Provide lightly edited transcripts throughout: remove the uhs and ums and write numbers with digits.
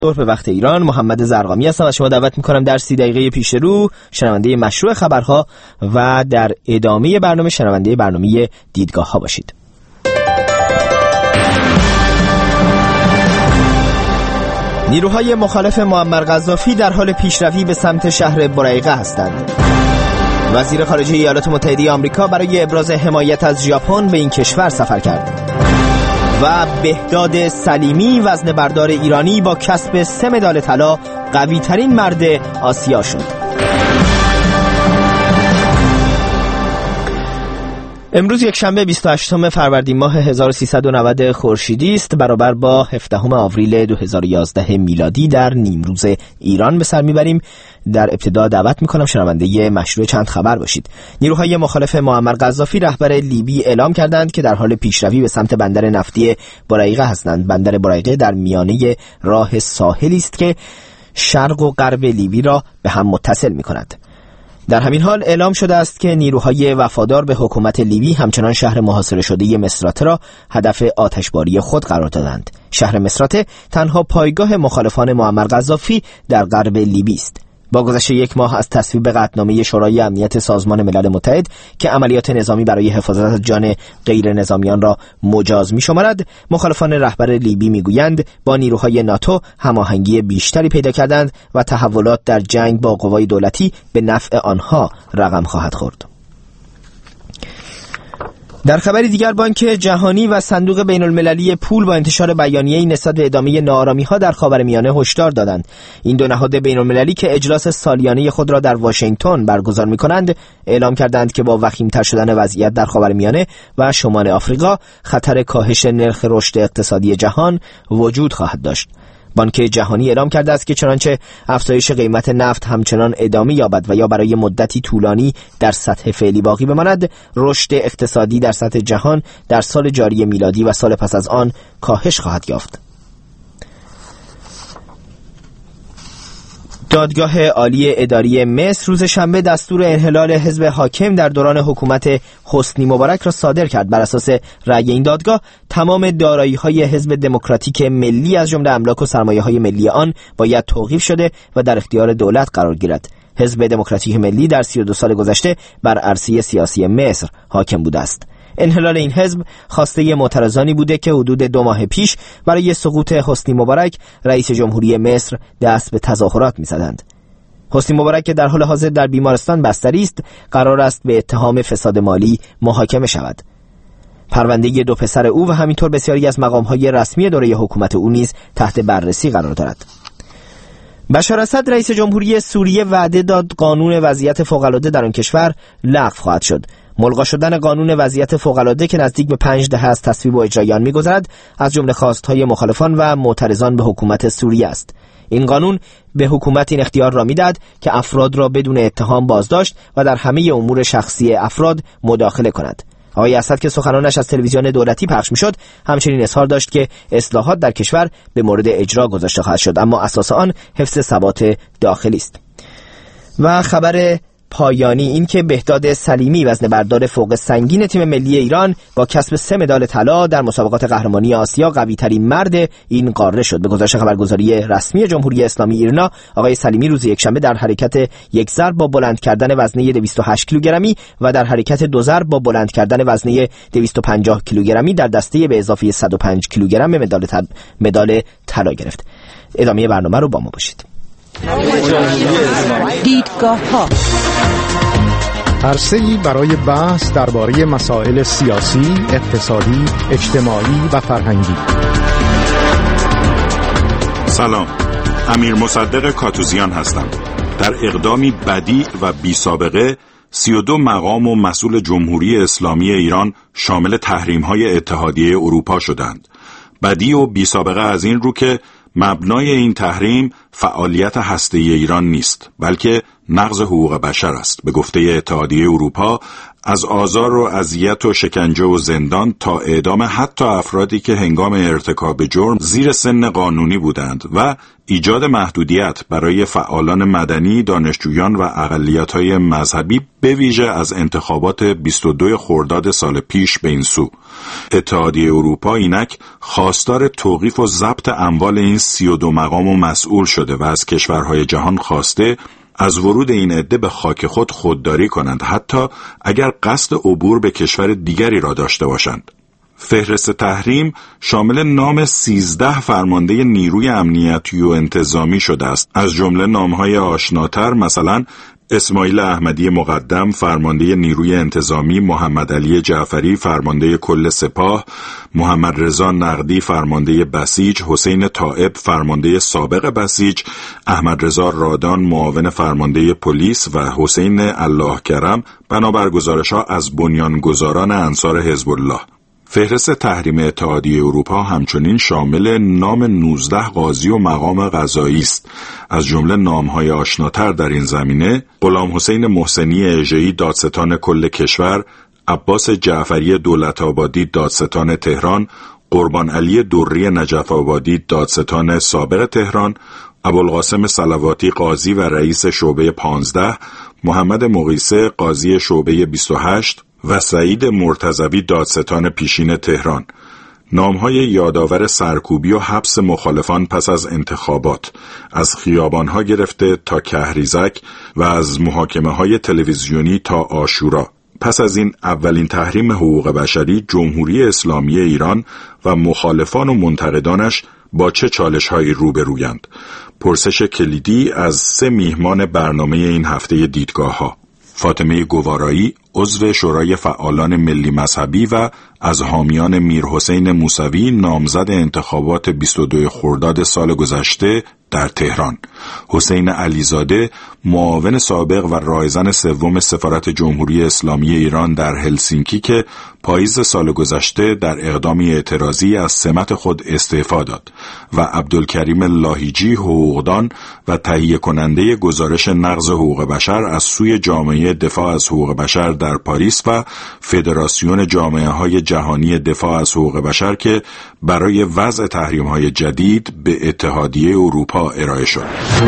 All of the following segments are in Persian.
ظهر به وقت ایران. محمد زرقامی هستم و شما دعوت میکنم در 30 دقیقه پیش رو شنونده مشروع خبرها و در ادامه برنامه شنونده برنامه دیدگاه ها باشید. نیروهای مخالف معمر قذافی در حال پیشروی به سمت شهر برایقه هستند. وزیر خارجه ایالات متحده آمریکا برای ابراز حمایت از ژاپن به این کشور سفر کرد. و بهداد سلیمی وزنه بردار ایرانی با کسب 3 مدال طلا قوی ترین مرد آسیا شد. امروز یک شنبه 28 فروردین ماه 1390 خورشیدی است، برابر با 17 آوریل 2011 میلادی در نیمروز ایران به سر میبریم. در ابتدا دعوت میکنم شنونده مشروع چند خبر باشید. نیروهای مخالف معمر قذافی رهبر لیبی اعلام کردند که در حال پیشروی به سمت بندر نفتی برایقه هستند. بندر برایقه در میانه راه ساحلی است که شرق و غرب لیبی را به هم متصل میکند. در همین حال اعلام شده است که نیروهای وفادار به حکومت لیبی همچنان شهر محاصره شده مصراته را هدف آتشباری خود قرار دادند. شهر مصراته تنها پایگاه مخالفان معمر قذافی در غرب لیبی است. با گذشت 1 ماه از تصویب قطعنامه شورای امنیت سازمان ملل متحد که عملیات نظامی برای حفاظت از جان غیر نظامیان را مجاز می‌شمارد، مخالفان رهبر لیبی می‌گویند با نیروهای ناتو هماهنگی بیشتری پیدا کردند و تحولات در جنگ با قوای دولتی به نفع آنها رقم خواهد خورد. در خبری دیگر، بانک جهانی و صندوق بین المللی پول با انتشار بیانیه‌ای نسبت به ادامه ناآرامی‌ها در خاورمیانه هشدار دادند. این دو نهاد بین المللی که اجلاس سالیانه خود را در واشنگتن برگزار می‌کنند، اعلام کردند که با وخیم‌تر شدن وضعیت در خاورمیانه و شمال آفریقا، خطر کاهش نرخ رشد اقتصادی جهان وجود خواهد داشت. بانک جهانی اعلام کرده است که چنانچه افزایش قیمت نفت همچنان ادامه یابد و یا برای مدتی طولانی در سطح فعلی باقی بماند، رشد اقتصادی در سطح جهان در سال جاری میلادی و سال پس از آن کاهش خواهد یافت. دادگاه عالی اداری مصر روز شنبه دستور انحلال حزب حاکم در دوران حکومت حسنی مبارک را صادر کرد. بر اساس رأی این دادگاه، تمام دارایی‌های حزب دموکراتیک ملی از جمله املاک و سرمایه‌های ملی آن باید توقیف شده و در اختیار دولت قرار گیرد. حزب دموکراتیک ملی در 32 سال گذشته بر عرصه سیاسی مصر حاکم بوده است. انحلال این حزب خواسته معترضانی بوده که حدود 2 ماه پیش برای سقوط حسنی مبارک رئیس جمهوری مصر دست به تظاهرات می‌زدند. حسنی مبارک که در حال حاضر در بیمارستان بستری است، قرار است به اتهام فساد مالی محاکمه شود. پرونده 2 پسر او و همینطور بسیاری از مقام‌های رسمی دوره حکومت او نیز تحت بررسی قرار دارد. بشار اسد رئیس جمهوری سوریه وعده داد قانون وضعیت فوق‌العاده در آن کشور لغو خواهد شد. ملغا شدن قانون وضعیت فوق‌العاده که نزدیک به 5 دهه از تصویب و اجرای آن می‌گذرد، از جمله خواست‌های مخالفان و معترضان به حکومت سوریه است. این قانون به حکومت این اختیار را می‌دهد که افراد را بدون اتهام بازداشت و در همه امور شخصی افراد مداخله کند. آقای اسد که سخنانش از تلویزیون دولتی پخش می‌شد، همچنین اظهار داشت که اصلاحات در کشور به مورد اجرا گذاشته خواهد شد، اما اساس آن حفظ ثبات داخلی است. و خبر پایانی این که بهداد سلیمی وزنه بردار فوق سنگین تیم ملی ایران با کسب 3 مدال طلا در مسابقات قهرمانی آسیا قوی ترین مرد این قاره شد. به گزارش خبرگزاری رسمی جمهوری اسلامی ایران، آقای سلیمی روز یکشنبه در حرکت یک ضرب با بلند کردن وزنه 208 کیلوگرمی و در حرکت 2 ضرب با بلند کردن وزنه 250 کیلوگرمی در دسته به اضافه 105 کیلوگرم مدال طلا گرفت. ادامه برنامه رو با ما باشید. دیدگاه‌ها عرصه‌ای برای بحث درباره مسائل سیاسی، اقتصادی، اجتماعی و فرهنگی. سلام، امیر مصدق کاتوزیان هستم. در اقدامی بدیع و بی سابقه 32 مقام و مسئول جمهوری اسلامی ایران شامل تحریم‌های اتحادیه اروپا شدند. بدیع و بی سابقه از این رو که مبنای این تحریم فعالیت هسته‌ای ایران نیست، بلکه نقض حقوق بشر است. به گفته اتحادیه اروپا از آزار و اذیت و شکنجه و زندان تا اعدام حتی افرادی که هنگام ارتکاب جرم زیر سن قانونی بودند و ایجاد محدودیت برای فعالان مدنی، دانشجویان و اقلیت‌های مذهبی به ویژه از انتخابات 22 خرداد سال پیش به این سو. اتحادیه اروپا اینک خواستار توقیف و ضبط اموال این 32 مقام و مسئول شده و از کشورهای جهان خواسته از ورود این عده به خاک خود خودداری کنند، حتی اگر قصد عبور به کشور دیگری را داشته باشند. فهرست تحریم شامل نام 13 فرمانده نیروی امنیتی و انتظامی شده است، از جمله نامهای آشناتر مثلا اسماعیل احمدی مقدم فرمانده نیروی انتظامی، محمد علی جعفری فرمانده کل سپاه، محمد رضا نقدی فرمانده بسیج، حسین طائب فرمانده سابق بسیج، احمد رضا رادان معاون فرمانده پلیس و حسین الله کرم بنابر گزارش‌ها از بنیانگذاران انصار حزب الله. فهرست تحریم اتحادیه اروپا همچنین شامل نام 19 قاضی و مقام قضایی است، از جمله نام‌های آشناتر در این زمینه غلام حسین محسنی اژه‌ای دادستان کل کشور، عباس جعفری دولت‌آبادی دادستان تهران، قربان علی دری نجف آبادی دادستان سابق تهران، ابوالقاسم صلواتی قاضی و رئیس شعبه 15، محمد مقیسه قاضی شعبه 28 و سعید مرتضوی دادستان پیشین تهران. نامهای یادآور سرکوبی و حبس مخالفان پس از انتخابات، از خیابانها گرفته تا کهریزک و از محاکمه‌های تلویزیونی تا عاشورا. پس از این اولین تحریم حقوق بشری، جمهوری اسلامی ایران و مخالفان و منتقدانش با چه چالش‌هایی روبرویند؟ پرسش کلیدی از 3 میهمان برنامه این هفته دیدگاه‌ها. فاطمه گوارایی، عضو شورای فعالان ملی مذهبی و از حامیان میرحسین موسوی نامزد انتخابات 22 خرداد سال گذشته در تهران. حسین علیزاده، معاون سابق و رایزن سوم سفارت جمهوری اسلامی ایران در هلسینکی که پاییز سال گذشته در اقدامی اعتراضی از سمت خود استعفا داد و عبدالکریم لاهیجی، حقوقدان و تهیه کننده گزارش نقض حقوق بشر از سوی جامعه دفاع از حقوق بشر در پاریس و فدراسیون جامعه‌های جهانی دفاع از حقوق بشر که برای وضع تحریم‌های جدید به اتحادیه اروپا ارائه شد.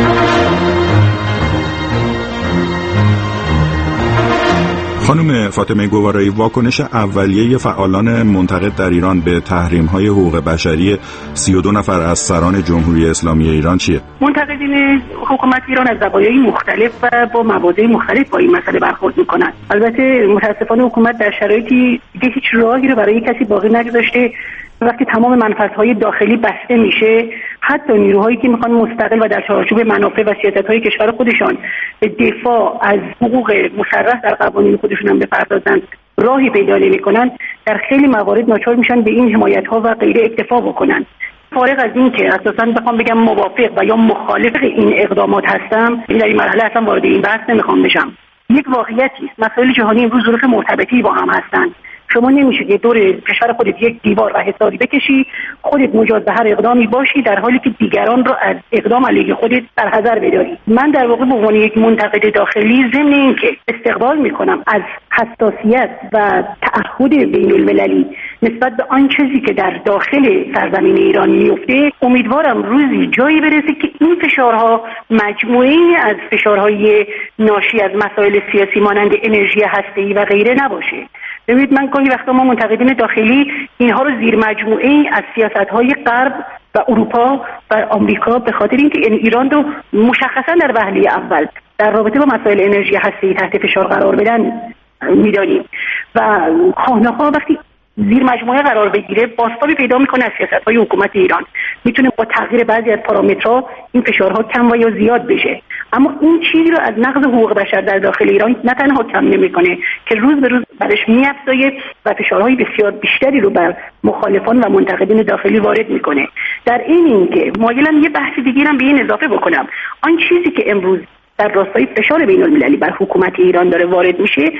خانم فاطمه گوارایی، واکنش اولیه فعالان منتقد در ایران به تحریم‌های حقوق بشری 32 نفر از سران جمهوری اسلامی ایران چیه؟ منتقدین حکومت ایران از زوایای مختلف و با مواضع مختلف با این مسئله برخورد می‌کنند. البته متأسفانه حکومت در شرایطی دیگه هیچ راهی رو برای کسی باقی نگذاشته. وقتی تمام منفعت‌های داخلی بسته میشه، حتی نیروهایی که میخوان مستقل و در چارچوب منافع و سیاست‌های کشور خودشان به دفاع از حقوق مشرح در قوانین خودشون هم بپردازند، راهی پیدا نمی‌کنند. در خیلی موارد ناچار میشن به این حمایت‌ها و غیره اکتفا بکنن. فارغ از این که اساساً بخوام بگم موافق و یا مخالف این اقدامات هستم، در این مرحله اصلا وارد این بحث نمیخوام بشم. یک واقعیتی است، مسائل جهانی امروز ظروف مرتبطی با هم هستند. شما نمیشه که دور کشور خودت یک دیوار و حصاری بکشی، خودت مجاز به هر اقدامی باشی در حالی که دیگران را از اقدام علیه خودت در حذر بداری. من در واقع به عنوان یک منتقد داخلی ضمن اینکه استقبال میکنم از حساسیت و تعهد بین المللی نسبت به آن چیزی که در داخل سرزمین ایران میفته، امیدوارم روزی جایی برسه که این فشارها مجموعه‌ای از فشارهای ناشی از مسائل سیاسی مانند انرژی هسته‌ای و غیره نباشه. ببینید، من گاهی وقتا ما منتقدین داخلی اینها رو زیر مجموعه‌ای از سیاست‌های غرب و اروپا و آمریکا به خاطر اینکه ایران رو مشخصا در وهله اول در رابطه با مسائل انرژی هسته‌ای تحت فشار قرار بدن می‌دانیم و خواهناخواه وقتی زیر مجموعه قرار بگیره بازتابی پیدا میکنه از سیاست‌های حکومت ایران. میتونه با تغییر بعضی از پارامترها این فشارها کم و یا زیاد بشه، اما این چیزی رو از نقض حقوق بشر در داخل ایران نه تنها کم نمیکنه که روز به روز برش میافزایه و فشارهای بسیار بیشتری رو بر مخالفان و منتقدین داخلی وارد میکنه. در این که مایلم یه بحث دیگه هم به این اضافه بکنم، آن چیزی که امروز در راستای فشار بین المللی بر حکومت ایران داره وارد میشه،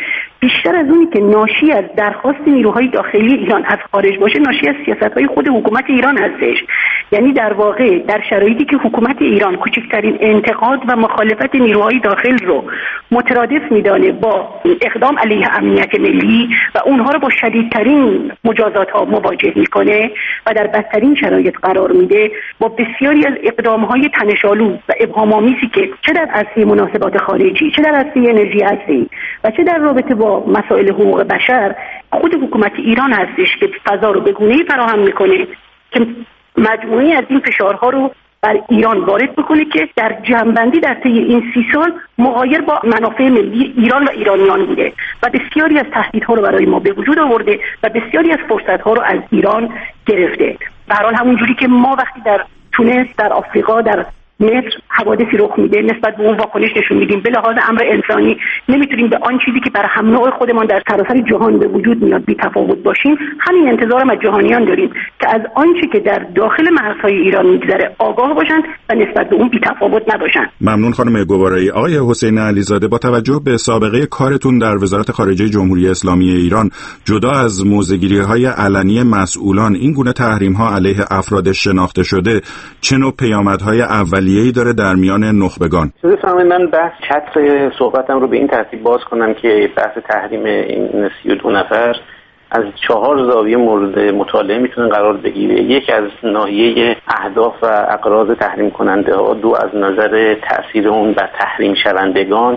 بیشتر از اونی که ناشی از درخواست نیروهای داخلی ایران از خارج باشه، ناشی از سیاست‌های خود حکومت ایران هستش. یعنی در واقع در شرایطی که حکومت ایران کوچکترین انتقاد و مخالفت نیروهای داخل رو مترادف میدانه با اقدام علیه امنیت ملی و اونها رو با شدیدترین مجازات‌ها مواجه میکنه و در بدترین شرایط قرار میده، با بسیاری از اقدام‌های تنش‌آلود و ابهام‌آمیزی که چه در عرصه مناسبات خارجی، چه در عرصه انرژی هستی و چه در رابطه با مسائل حقوق بشر، خود حکومت ایران هستش که فضا رو به گونه‌ای فراهم میکنه که مجموعه از این فشارها رو بر ایران وارد بکنه که در جمع‌بندی در طی این 30 سال مغایر با منافع ملی ایران و ایرانیان بوده و بسیاری از تهدیدها رو برای ما به وجود آورده و بسیاری از فرصت‌ها رو از ایران گرفته. به هر حال همونجوری که ما وقتی در تونس، در آفریقا، در مصر حوادثی رخ میده نسبت به اون واکنش نشون میدیم، به لحاظ امر انسانی نمیتونیم به آن چیزی که برای هم نوع خودمان در سراسر جهان به وجود میاد بی تفاوت باشیم. همین انتظارم از جهانیان داریم که از آنچه که در داخل مرزهای ایران میگذره آگاه باشند و نسبت به اون بی تفاوت نباشند. ممنون خانم گوارایی. آقای حسین علیزاده، با توجه به سابقه کارتون در وزارت خارجه جمهوری اسلامی ایران، جدا از موضع‌گیری‌های علنی مسئولان، این گونه تحریم‌ها علیه افراد شناخته شده چه نوع پیامدهای اولیه‌ای داره در میان نخبگان؟ من بحث چتر صحبتم رو به این ترتیب باز کنم که بحث تحریم این 32 نفر از 4 زاویه مورد مطالعه میتونه قرار بگیره. یک از ناحیه اهداف و اغراض تحریم کننده ها، 2 از نظر تأثیر اون بر تحریم شوندگان،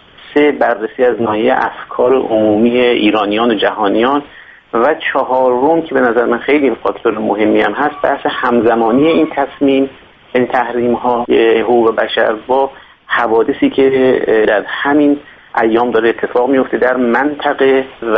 3 بررسی از ناحیه افکار عمومی ایرانیان و جهانیان و 4 که به نظر من خیلی فاکتور مهمی هم هست، بحث همزمانی این تصمیم، این تحریم ها حقوق بشر با حوادثی که در همین ایام داره اتفاق میفته در منطقه و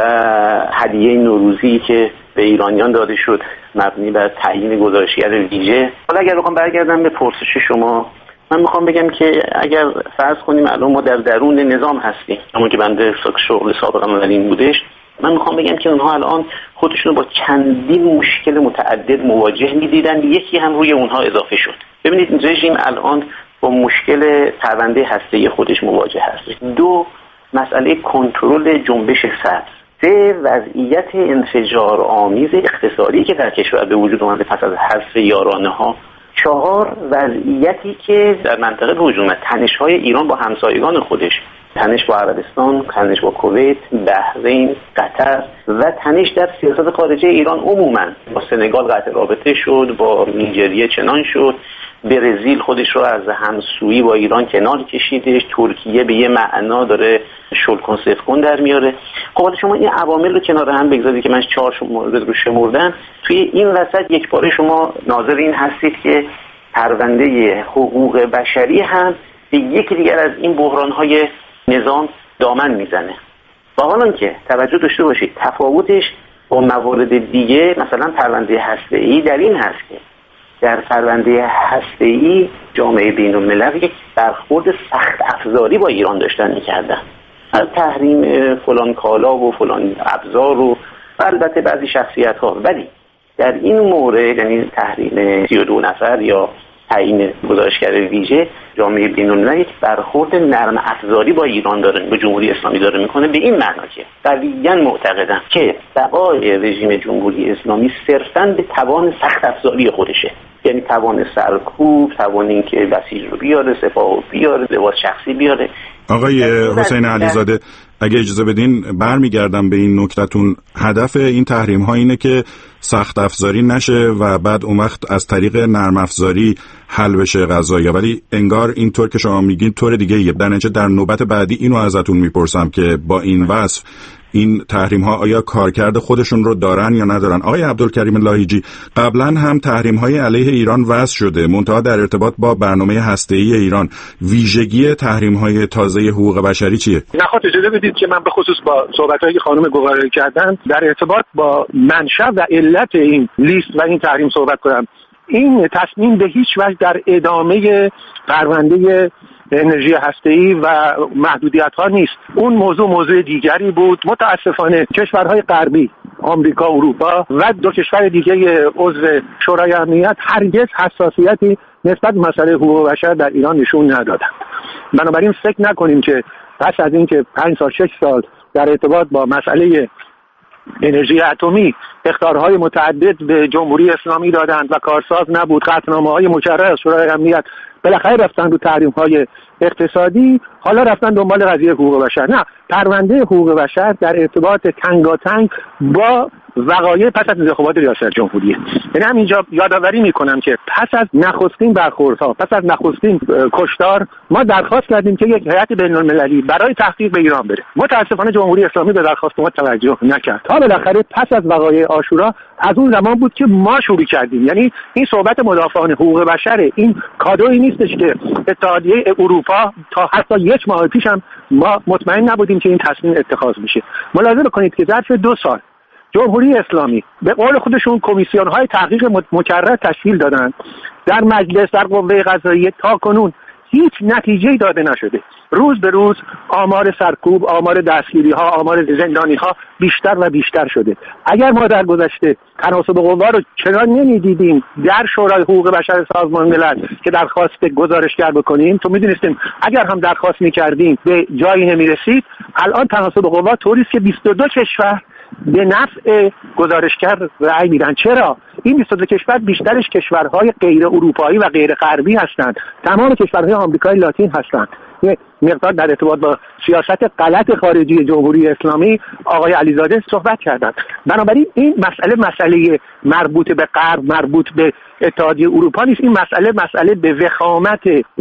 هدیه نوروزی که به ایرانیان داده شد مبنی بر تعیین گزارشگر ویژه. حالا اگر بخوام برگردم به پرسش شما، من میخوام بگم که اگر فرض کنیم الان ما در درون نظام هستیم، اما که بنده شغل سابقم در این بودش، من میخوام بگم که اونها الان خودشون با چندین مشکل متعدد مواجه میدیدن، یکی هم روی اونها اضافه شد. ببینید رژیم الان با مشکل پرونده هسته‌ای خودش مواجه هست. 2 مسئله کنترل جنبش سبز. 3 وضعیت انفجارآمیز اقتصادی که در کشور به وجود اومده پس از حذف یارانه‌ها. 4 وضعیتی که در منطقه به وجود اومد، تنش‌های ایران با همسایگان خودش، تنش با عربستان، تنش با کویت، بحرین، قطر و تنش در سیاست خارجی ایران عموما. با سنگال قطع رابطه شد، با نیجریه چنان شد، برزیل خودش رو از همسویی با ایران کنار کشیدش، ترکیه به یه معنا داره شلکن سفکن در میاره. خب حالا شما این عوامل رو کنار هم بگذارید که من 4 مورد رو شمردم، توی این وسط یک باره شما ناظر این هستید که پرونده حقوق بشری هم به یکی دیگر از این بحران‌های نظام دامن میزنه. با حالا که توجه داشته باشید تفاوتش با موارد دیگه، مثلا پرونده هسته‌ای در این هست که در پرونده هسته‌ای جامعه بین‌المللی یک برخورد سخت افزاری با ایران داشتن می‌کردن، از تحریم فلان کالا و فلان ابزار و البته بعضی شخصیت‌ها. ولی در این مورد، یعنی تحریم 32 نفر یا تعیین گزارشگر ویژه، جامعه بین‌المللی یک برخورد نرم افزاری با ایران داره، با جمهوری اسلامی داره میکنه، به این معنا که قویاً معتقدن که بقای رژیم جمهوری اسلامی صرفاً به توان سخت افزاری خودشه، یعنی توان سرکوب، توان اینکه بسیج رو بیاره، سپاه رو بیاره، لباس شخصی بیاره. آقای حسین علیزاده، اگه اجازه بدین برمیگردم به این نکته‌تون. هدف این تحریم ها اینه که سخت افزاری نشه و بعد اون وقت از طریق نرم افزاری حل بشه قضایا، ولی انگار اینطور که شما میگین طور دیگه ایه. در نوبت بعدی اینو ازتون میپرسم که با این وصف این تحریم ها آیا کارکرد خودشون رو دارن یا ندارن؟ آقای عبدالکریم لاهیجی، قبلا هم تحریم های علیه ایران وضع شده، منتها در ارتباط با برنامه هسته‌ای ایران. ویژگی تحریم های تازه حقوق بشری چیه؟ نخواهید اجازه بدید که من به خصوص با صحبت‌هایی که خانم گوارایی کردن در ارتباط با منشأ و علت این لیست و این تحریم صحبت کنم. این تصمیم به هیچ وجه در ادامه پرونده انرژی هسته‌ای و محدودیت‌ها نیست. اون موضوع دیگری بود. متاسفانه کشورهای غربی، آمریکا، اروپا و 2 کشور دیگه عضو شورای امنیت هرگز حساسیتی نسبت به مسئله حقوق بشر در ایران نشون ندادن. بنابراین فکر نکنیم که پس از اینکه 5 سال 6 سال در ارتباط با مسئله انرژی اتمی اخطارهای متعدد به جمهوری اسلامی دادند و کارساز نبود، قطعنامه‌های مکرر از شورای امنیت، بالاخره رفتن رو تحریم‌های اقتصادی، حالا رفتن دنبال قضیه حقوق بشر. نه، پرونده حقوق بشر در ارتباط تنگاتنگ با وقایع پس از انتخابات ریاست جمهوریه. یعنی همینجا یادآوری میکنم که پس از نخستین برخوردها، پس از نخستین کشتار، ما درخواست کردیم که یک هیئت بین‌المللی برای تحقیق به ایران بره. متاسفانه جمهوری اسلامی به درخواست ما توجه نکرد. تا بالاخره پس از وقایع عاشورا از اون زمان بود که ما شروع کردیم. یعنی این صحبت مدافعان حقوق بشر، این کادویی نیستش که اتحادیه اروپا تا حتی یک ماه پیش هم ما مطمئن نبودیم که این تصمیم اتخاذ میشه. ملاحظه بکنید که ظرف 2 سال جمهوری اسلامی به قول خودشون کمیسیون‌های تحقیق مکرر تشکیل دادن در مجلس، در قوه قضاییه، تا کنون هیچ نتیجه‌ای داده نشده. روز به روز آمار سرکوب، آمار دستگیری‌ها، آمار زندانی‌ها بیشتر و بیشتر شده. اگر ما در گذشته تناسب قوا رو چنان نمی‌دیدیم در شورای حقوق بشر سازمان ملل که درخواست گزارشگر بکنیم، تو می‌دونستیم اگر هم درخواست می‌کردیم به جایی نمی‌رسید. الان تناسب قوا طوری است که 22 کشور به نفع گزارشگر رأی میدن. چرا؟ این 22 کشور بیشترش کشورهای غیر اروپایی و غیر غربی هستند. تمام کشورهای آمریکای لاتین هستند. یه مقدار در ارتباط با سیاست غلط خارجی جمهوری اسلامی آقای علیزاده صحبت کردند. بنابراین این مسئله مربوط به غرب، مربوط به اتحادیه اروپا نیست. این مسئله به وخامت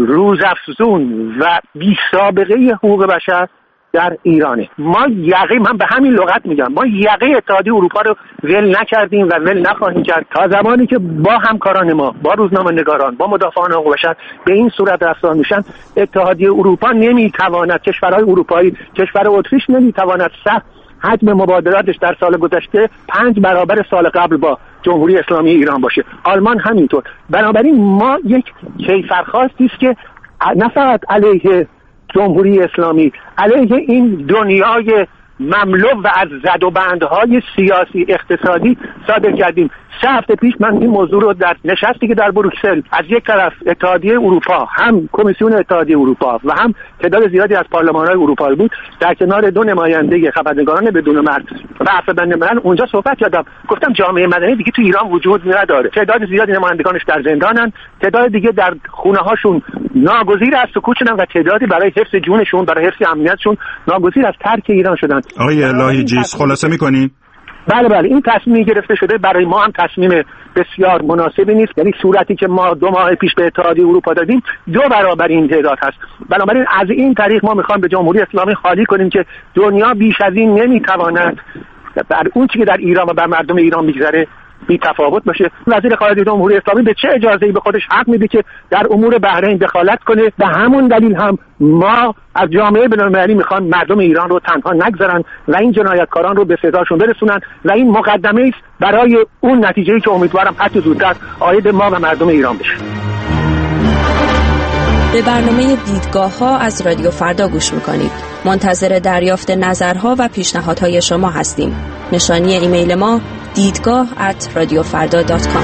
روزافزون و بی‌سابقه حقوق بشر در ایرانه. من به همین لغت میگم، ما یقه اتحادیه اروپا رو ول نکردیم و ول نخواهیم کرد تا زمانی که با همکاران ما، با روزنامه‌نگاران، با مدافعان حقوق بشر به این صورت رفتار میشن. اتحادیه اروپا نمیتواند، کشورهای اروپایی، کشور اتریش نمیتواند حجم مبادلاتش در سال گذشته 5 برابر سال قبل با جمهوری اسلامی ایران باشه. آلمان همینطور. بنابراین ما یک کیفرخواستی است که نه فقط علیه جمهوری اسلامی، علیه این دنیای مملو و از زدوبندهای سیاسی اقتصادی صادر کردیم. 3 هفته پیش من این موضوع رو در نشستی که در بروکسل از یک طرف اتحادیه اروپا، هم کمیسیون اتحادیه اروپا و هم تعداد زیادی از پارلمان‌های اروپایی بود، در کنار 2 نماینده خبرنگاران بدون مرز و عفو بنده من اونجا صحبت کردم. گفتم جامعه مدنی دیگه تو ایران وجود نداره. تعداد زیادی نمایندگانش در زندانن، تعداد دیگه در خونه‌هاشون ناگزیر از سکوتشون و تعدادی برای حفظ جونشون، برای حفظ امنیتشون ناگزیر از ترک ایران شدن. آقای لاهیجی خلاصه می‌کنین؟ بله این تصمیمی گرفته شده برای ما هم تصمیم بسیار مناسبی نیست. یعنی صورتی که ما 2 ماه پیش به اتحادیه اروپا دادیم 2 برابر این تعداد هست. بنابراین از این طریق ما میخوایم به جمهوری اسلامی خالی کنیم که دنیا بیش از این نمیتواند بر اون چیزی که در ایران و بر مردم ایران میگذره بی تفاوت باشه. وزیر خارجه جمهوری اسلامی به چه اجازه‌ای به خودش حق میده که در امور بحرین دخالت کنه؟ به همون دلیل هم ما از جامعه بین‌المللی میخوان مردم ایران رو تنها نگذارن و این جنایتکاران رو به سزاشون برسونن و این مقدمه است برای اون نتیجه‌ای که امیدوارم حتی زودتر عاید ما و مردم ایران بشه. به برنامه دیدگاه‌ها از رادیو فردا گوش میکنید. منتظر دریافت نظرها و پیشنهادهای شما هستیم. نشانی ایمیل ما دیدگاه@radiofarda.com.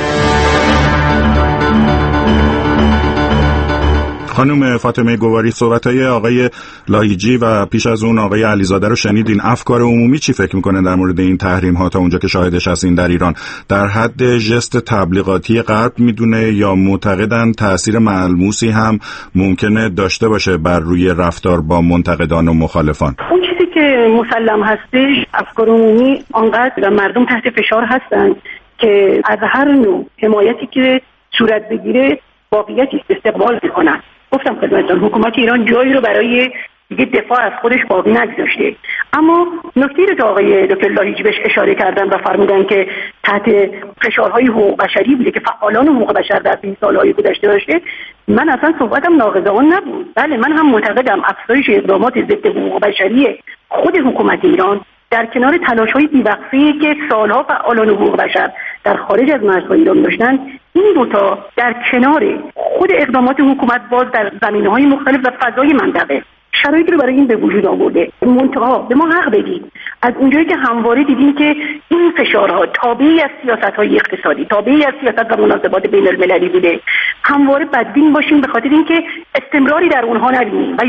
خانم فاطمه گواری، صحبت‌های آقای لاهیجی و پیش از اون آقای علیزاده رو شنیدین. افکار عمومی چی فکر میکنه در مورد این تحریم‌ها تا اونجا که شاهدش هستین در ایران؟ در حد ژست تبلیغاتی غرب میدونه یا معتقدن تأثیر ملموسی هم ممکنه داشته باشه بر روی رفتار با منتقدان و مخالفان؟ اون چیزی که مسلم هستش، افکار عمومی آنقدر مردم تحت فشار هستن که از هر نوع حمایتی که صورت بگیره واقعیتی استقبال میکنن. گفتم خدمتتون حکومت ایران جایی رو برای دیگه دفاع از خودش باقی نگذاشته. اما نکته رو که آقای دکتر لاهیجی بهش اشاره کردن و فرمودن که تحت فشارهای حقوق بشری بوده که فعالان حقوق بشر در 20 سالهای گذشته داشته، من اصلا صحبتم ناقضان نبود. بله، من هم معتقدم افزایش اقدامات ضد حقوق بشری خود حکومت ایران در کنار تلاش‌های بی‌وقفه‌ای که سالها فعالان حقوق بشر در خارج از مرزهای ایران داشتن، این 2 تا در کنار خود اقدامات حکومت باز در زمینه‌های مختلف و فضای منطقه شرایطی رو برای این به وجود آورده. منتها به ما حق بدید، از اونجایی که همواره دیدیم که این فشارها تابعی از سیاست‌های اقتصادی، تابعی از سیاست و مناسبات بین‌المللی بوده، همواره بدبین باشیم به خاطر اینکه استمراری در اونها نبینیم و یا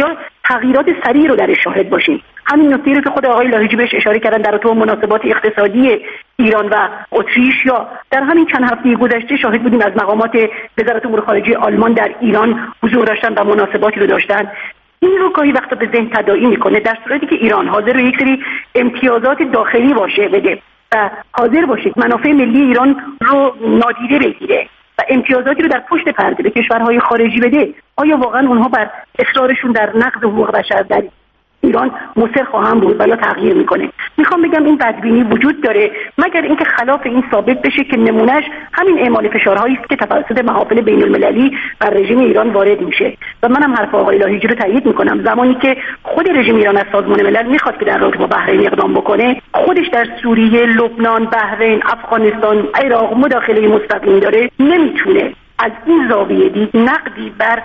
تغییرات سریع رو در شاهد باشیم. همین نکته رو که خود آقای لاهیجی بهش اشاره کردن در تو مناسبات اقتصادی ایران و اتریش، یا در همین چند هفته گذشته شاهد بودیم از مقامات وزارت امور خارجه آلمان در ایران حضور داشتن و مناسباتی رو داشتن. این رو گاهی وقتا به ذهن تداعی میکنه در صورتی که ایران حاضر رو یک سری امتیازات داخلی باشه بده و حاضر باشه منافع ملی ایران رو نادیده بگیره و امتیازاتی رو در پشت پرده به کشورهای خارجی بده، آیا واقعا اونها بر اصرارشون در نقض حقوق بشر در ایران مصر خواهم بود ولی تغییر میکنه؟ میخوام بگم این بدبینی وجود داره، مگر اینکه خلاف این ثابت بشه که نمونهش همین اعمال فشارهایی است که توسط محافل بین المللی بر رژیم ایران وارد میشه. و منم حرف آقای لاهیجی رو تایید میکنم، زمانی که خود رژیم ایران از سازمان ملل میخواد که در رابطه با بحرین اقدام بکنه، خودش در سوریه، لبنان، بحرین، افغانستان، عراق مداخله مستقیم داره، نمیتونه از این زاویه دید نقدی بر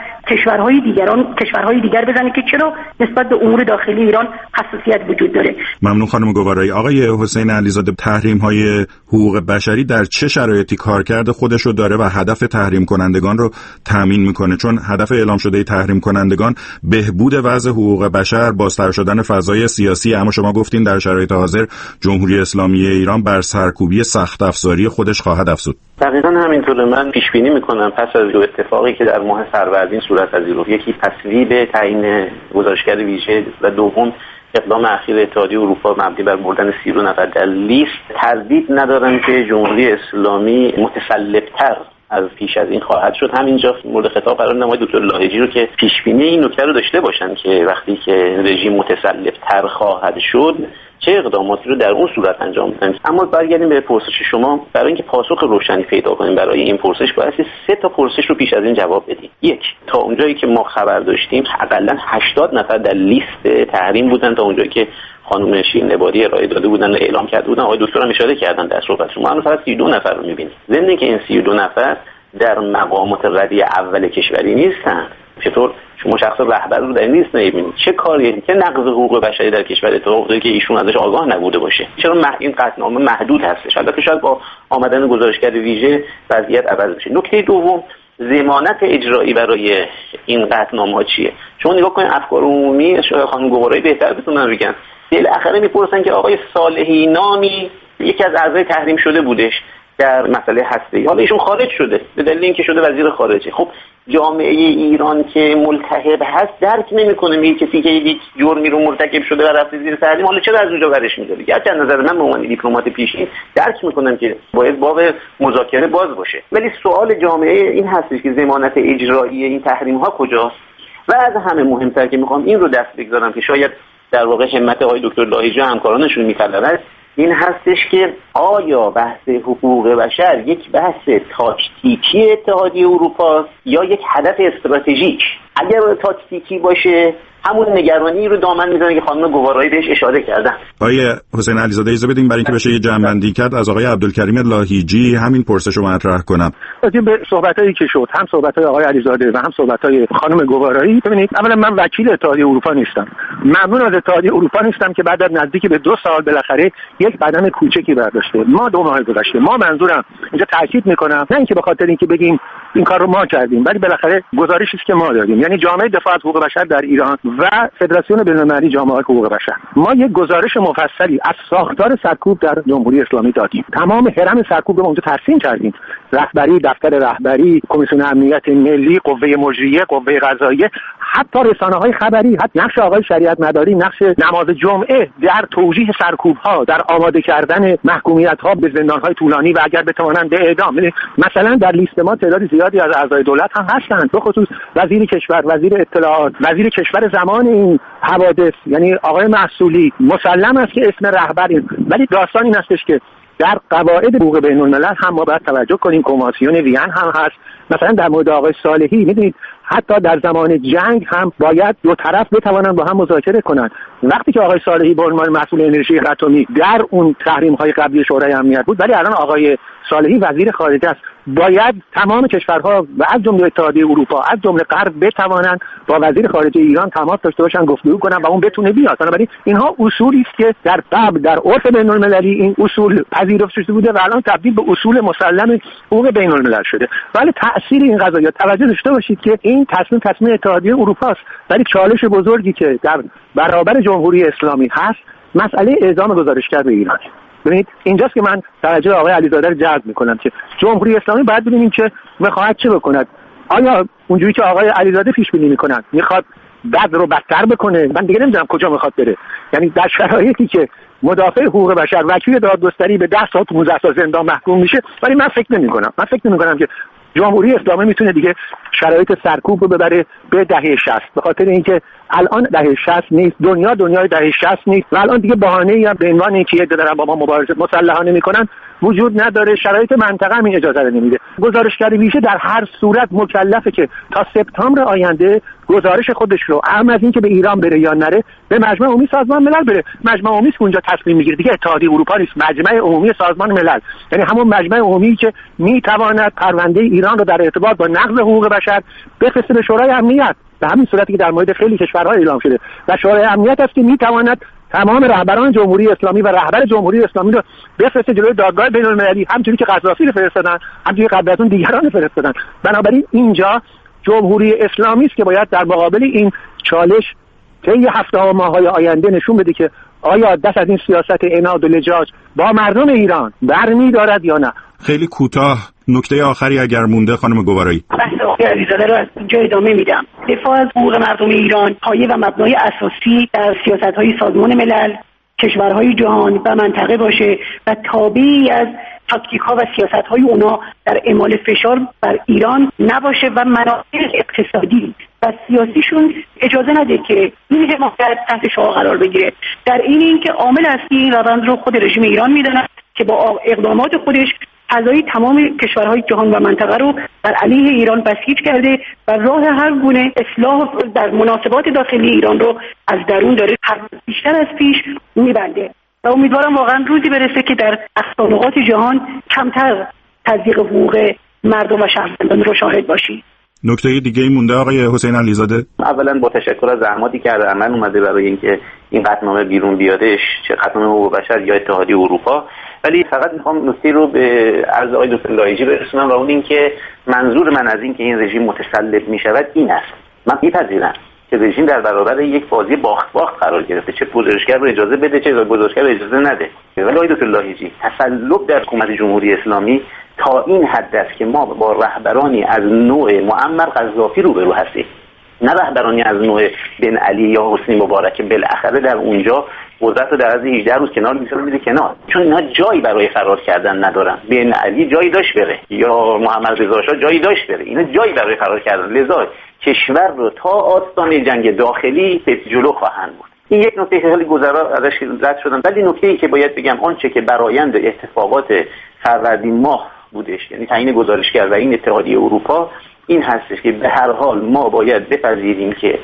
کشورهای دیگر بزنه که چرا نسبت به امور داخلی ایران حساسیت وجود داره. ممنون خانم گوارایی. آقای حسین علیزاده، تحریم‌های حقوق بشری در چه شرایطی کارکرد خودش رو داره و هدف تحریم کنندگان رو تامین میکنه؟ چون هدف اعلام شده تحریم کنندگان بهبود وضع حقوق بشر، بازتر شدن فضای سیاسی، اما شما گفتین در شرایط حاضر جمهوری اسلامی ایران بر سرکوبی سخت افزاری خودش خواهد افزود. دقیقاً همینطوره. من پیش بینی میکنم پس از اتفاقی که در ماه فروردین صورت پذیر، یکی تصویب تعیین گزارشگر ویژه و دوم اقدام اخیر اتحادیه اروپا مبنی بر بردن 32 نفر در لیست، تردید ندارم که جمهوری اسلامی متسلط‌تر از پیش از این خواهد شد. همینجا مورد خطاب قرار میدم آقای دکتر لاهیجی رو که پیش بینی این نکته رو داشته باشن که وقتی که رژیم متسلط‌تر خواهد شد چه اقداماتی رو در اون صورت انجام بدن. اما برگردیم به پرسش شما. برای اینکه پاسخ روشنی پیدا کنیم برای این پرسش باید 3 تا پرسش رو پیش از این جواب بدیم. 1، تا اونجایی که ما خبر داشتیم حداقل 80 نفر در لیست تحریم بودن، تا اونجایی که خانم شیرین عبادی ارائه داده بودن و اعلام کرده بودن. آقای دکتر هم اشاره کردن در صحبتشون. ما الان فقط 32 نفر رو می‌بینیم. ضمن اینکه این 32 نفر در مقامات ردیع اول کشوری نیستن. چطور شما شخص رهبر رو در این لیست نمی‌بینید؟ چه کاریه که نقض حقوق بشری در کشور اتفاق افتاده که ایشون ازش آگاه نبوده باشه؟ چرا این قطعنامه محدود هستش؟ البته شاید با آمدن گزارشگر ویژه وضعیت عوض بشه. نکته دوم، ضمانت اجرایی برای این قطعنامه‌ها چیه؟ شما نگاه کنید افکار عمومی، شاید خانم گوارایی بهتر بتونن بگن، بالاخره میپرسن که آقای صالحی نامی یکی از اعضای تحریم شده بودش در مسئله هسته‌ای، حالا ایشون خارج شده به دلیل اینکه شده وزیر خارجه. خب جامعه ایران که ملتهب هست درک نمی‌کنه میگه کسی که یک جرمی رو مرتکب شده و رفته زیر تحریم حالا چرا از اونجا برش می‌داره. گرچه از نظر من به عنوان دیپلمات پیشین درک می‌کنم که باید باب مذاکره باز باشه، ولی سوال جامعه این هستش که ضمانت اجرایی این تحریم‌ها کجاست؟ و از همه مهمتر که می‌خوام این رو دست بگذارم که شاید در واقع همت آقای دکتر لاهیجی همکارانشون می‌طلبه، این هستش که آیا بحث حقوق بشر یک بحث تاکتیکی اتحادیه اروپا یا یک هدف استراتژیک؟ اگر تاکتیکی باشه همون نگرانی رو دامن میزنه که خانم گوارایی بهش اشاره کردن. آقای حسین علیزاده اجازه بدین برای اینکه بشه یه جمع‌بندی کرد از آقای عبدالکریم لاهیجی همین پرسش رو مطرح کنم. راجع به صحبتایی که شد، هم صحبت‌های آقای علیزاده و هم صحبت‌های خانم گوارایی، ببینید اولا من وکیل اتحادیه اروپا نیستم. ممنون از اتحادیه اروپا نیستم که بعد از نزدیک به 2 سال بالاخره یک قدم کوچکی برداشته. ما 2 ماه گذشته، ما منظورم اینجا تاکید می‌کنم نه اینکه به خاطر اینکه بگیم این کار رو ما کردیم، ولی بالاخره گزارشی است که ما دادیم، یعنی جامعه دفاع از حقوق بشر در ایران و فدراسیون بین‌المللی جامعه حقوق بشر. ما یک گزارش مفصلی از ساختار سرکوب در جمهوری اسلامی دادیم. تمام هرم سرکوب رو اونجا ترسیم کردیم. رهبری، دفتر رهبری، کمیسیون امنیت ملی، قوه مجریه، قوه قضاییه، حتی رسانه‌های خبری، حتی نقش آقای شریعت مداری، نقش نماز جمعه در توجیه سرکوب‌ها، در آماده کردن محکومیت‌ها به زندان‌های طولانی و اگر بتوانند به اعدام. مثلا در لیست ما تعداد زیادی از اعضای دولت هم هستند، به خصوص وزیر کشور، وزیر اطلاعات، وزیر کشور زمان این حوادث، یعنی آقای محصولی. مسلم است که اسم رهبر، ولی داستان این هستش که در قواعد حقوق بین‌الملل هم ما باید توجه کنیم. کنوانسیون وین هم هست. مثلا در مورد آقای صالحی می‌دونید حتی در زمان جنگ هم باید 2 طرف بتوانند با هم مذاکره کنند. وقتی که آقای صالحی به عنوان مسئول انرژی اتمی در اون تحریم‌های قبلی شورای امنیت بود، ولی الان آقای صالحی وزیر خارجه است. باید تمام کشورها و از جمله اتحادیه اروپا، از جمله غرب بتوانند با وزیر خارجه ایران تماس داشته باشن، گفتگو کنن و اون بتونه بیاد. بنابراین اینها اصولی است که در قبل در عرف بین‌المللی این اصول پذیرفته شده بوده و الان تبدیل به اصول مسلم حقوق بین‌الملل شده. ولی تأثیر این قضایا توجه داشته باشید که این تصمیم اتحادیه اروپا است. ولی چالش بزرگی که در برابر جمهوری اسلامی هست مسئله اعزام گزارشگر به ایران. ببینید اینجاست که من توجه آقای علیزاده رو جلب میکنم که جمهوری اسلامی باید ببینیم که میخواهد چه بکند. آیا اونجوری که آقای علیزاده پیش بینی میکنن میخواد بد رو بدتر بکنه؟ من دیگه نمیدونم کجا میخواد بره. یعنی در شرایطی که مدافع حقوق بشر وکیل دادگستری به 10 سال 15 سال زندان محکوم میشه، ولی من فکر نمی‌کنم که جمهوری اسلامی میتونه دیگه شرایط سرکوب رو ببره به دهه 60، به خاطر اینکه الان دهه 60 نیست، دنیای دهه 60 نیست و الان دیگه بهانه‌ای هم به عنوان اینکه یه دارن با ما مبارزه مسلحانه میکنن وجود نداره. شرایط منطقه هم این اجازه رو نمیده. گزارشگر ویژه در هر صورت مکلفه که تا سپتامبر آینده گزارش خودش رو هم از اینکه به ایران بره یا نره به مجمع عمومی سازمان ملل بره. مجمع عمومی است که اونجا تصمیم میگیره، دیگه اتحادیه اروپا نیست، مجمع عمومی سازمان ملل، یعنی همون مجمع عمومی که میتواند پرونده ایران رو در ارتباط با نقض حقوق بشر بفرسته به شورای امنیت، به همین صورتی که در مورد خیلی کشورها اعلام شده. و شورای امنیت است که میتواند تمام رهبران جمهوری اسلامی و رهبر جمهوری اسلامی رو بفرسته جلوی دادگاه بین‌المللی، همونجوری که قذافی رو فرستادن، همونجوری قبل از اون دیگران فرستادن. بنابراین اینجا جمهوری اسلامی است که باید در مقابل این چالش طی هفته‌ها و ماه‌های آینده نشون بده که آیا دست از این سیاست عناد و لجاج با مردم ایران برمی‌دارد یا نه. خیلی کوتاه نکته آخری اگر مونده خانم گوارایی. بحث آقای علیزاده رو از اینجا ادامه میدم. دفاع از حقوق مردم ایران پایه و مبنای اساسی در سیاست‌های سازمان ملل، کشورهای جهان و منطقه باشه و تابعی از تاکتیک‌ها و سیاست‌های اونا در اعمال فشار بر ایران نباشه و منافع اقتصادی و سیاسیشون اجازه نده که این حمایت تحت شعار قرار بگیره. در اینکه عامل اصلی این روند رو خود رژیم ایران میدونه که با اقدامات خودش فضای تمام کشورهای جهان و منطقه رو بر علیه ایران بسیج کرده و راه هر گونه اصلاح در مناسبات داخلی ایران رو از درون داره بیشتر از پیش میبنده و امیدوارم واقعا روزی برسه که در اقصانقاط جهان کمتر تضییق حقوق مردم و شهروندان رو شاهد باشیم. نکته دیگه مونده آقای حسین علیزاده؟ اولا با تشکر از زحماتی که در عمل اومده برای اینکه این قطعنامه بیرون بیادش، چه قطعنامه حقوق بشر یا اتحادیه اروپا، ولی فقط میخوام نکته رو به عرض آقای دکتر لایجی برسونم و اون این که منظور من از این که این رژیم متسلط میشود این است. من میپذیرم که رژیم در برابر یک بازی باخت قرار گرفته، چه گزارشگر رو اجازه بده چه گزارشگر رو اجازه نده. ولی آقای دکتر لایجی، تسلط در حکومت جمهوری اسلامی تا این حد است که ما با رهبرانی از نوع معمر قذافی روبرو هستیم، نه رهبرانی از نوع بن علی یا حسنی مبارک که بالاخره در اونجا قدرت رو در از 18 روز کنار میذاره کنار، چون اینا جایی برای فرار کردن ندارن. بن علی جایی داشت بره یا محمد رضا شاه جایی داشت بره، اینا جایی برای فرار کردن، لذا کشور رو تا آستانه جنگ داخلی به جلو خواهند بود. این یک نکته خیلی گذرا ازش رد شدم، ولی نکته‌ای که باید بگم آنچه که برآیند اتفاقات فروردین ماه بودش، یعنی تعیین گزارشگر و این اتحادیه اروپا، این هستش که به هر حال ما باید بپذیریم که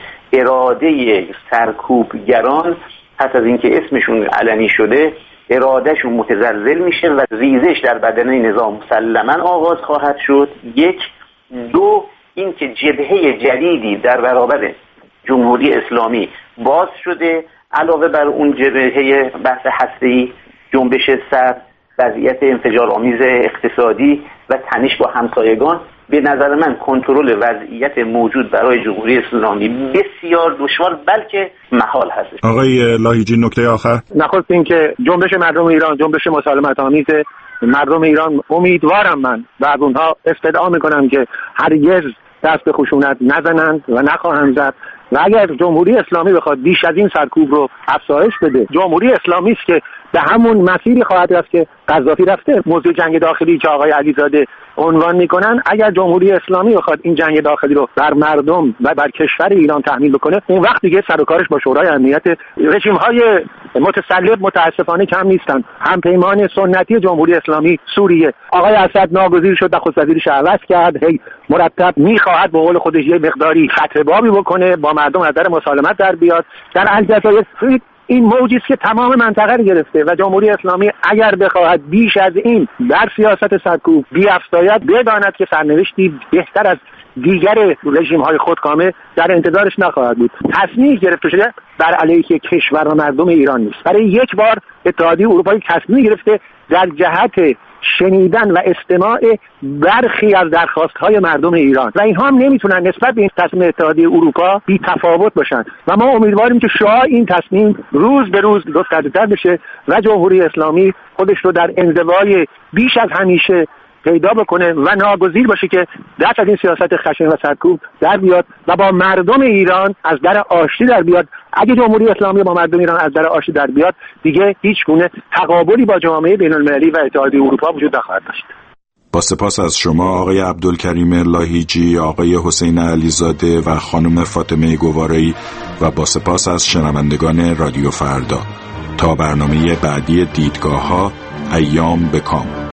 اراده سرکوبگران پس از اینکه اسمشون علنی شده ارادهشون متزلزل میشه و ریزش در بدن نظام مسلماً آغاز خواهد شد. یک، دو، این که جبهه جدیدی در برابر جمهوری اسلامی باز شده، علاوه بر اون جبهه بحث هسته‌ای، جنبش سرد، وضعیت انفجارآمیز اقتصادی و تنش با همسایگان. به نظر من کنترل وضعیت موجود برای جمهوری اسلامی بسیار دشوار بلکه محال هست. آقای لاهیجی، نکته آخر. نخست این که جنبش مردم ایران جنبش مسالمت آمیز مردم ایران، امیدوارم من و از اونها استدعا میکنم که هرگز دست به خشونت نزنند و نخواهند زد و اگر جمهوری اسلامی بخواد بیش از این سرکوب رو افزایش بده، جمهوری اسلامی است که به همون مسیری خواهد رفت که قذافی رفته. موضوع جنگ داخلی که آقای علیزاده عنوان میکنن، اگر جمهوری اسلامی بخواد این جنگ داخلی رو بر مردم و بر کشور ایران تحمیل بکنه، اون وقت دیگه سر و کارش با شورای امنیت. رژیم‌های متسلط متاسفانه کم نیستن. همپیمان سنتی جمهوری اسلامی سوریه، آقای اسد ناگزیر شد نخست وزیرش عوض کرد، هی مرتب میخواهد به قول خودش یه مقداری فتوایی بکنه با مردم نظر مسالمت در بیاد. در الجزایر این موجی است که تمام منطقه رو گرفته و جمهوری اسلامی اگر بخواهد بیش از این در سیاست سرکوب بیافزاید، بداند که سرنوشتی بهتر از دیگر رژیم‌های خودکامه در انتظارش نخواهد بود. تصمیم گرفته شده بر علیه کشور و مردم ایران نیست. برای یک بار اتحادیه اروپا تصمیم گرفته در جهت شنیدن و استماع برخی از درخواست‌های مردم ایران و اینها هم نمیتونن نسبت به این تصمیم اتحادیه اروپا بی تفاوت باشن و ما امیدواریم که شعاع این تصمیم روز به روز گسترده‌تر بشه و جمهوری اسلامی خودش رو در انزوای بیش از همیشه پیدا بکنه و ناگزیر باشه که دست از این سیاست خشن و سرکوب در بیاد و با مردم ایران از در آشتی در بیاد. اگه جمهوری اسلامی با مردم ایران از در آشتی در بیاد دیگه هیچ گونه تقابلی با جامعه بین‌المللی و اتحادیه اروپا وجود نخواهد داشت. با سپاس از شما آقای عبدالکریم لاهیجی، آقای حسین علیزاده و خانم فاطمه گوارایی و با سپاس از شنوندگان رادیو فردا. تا برنامه بعدی دیدگاه‌ها، ایام بکام.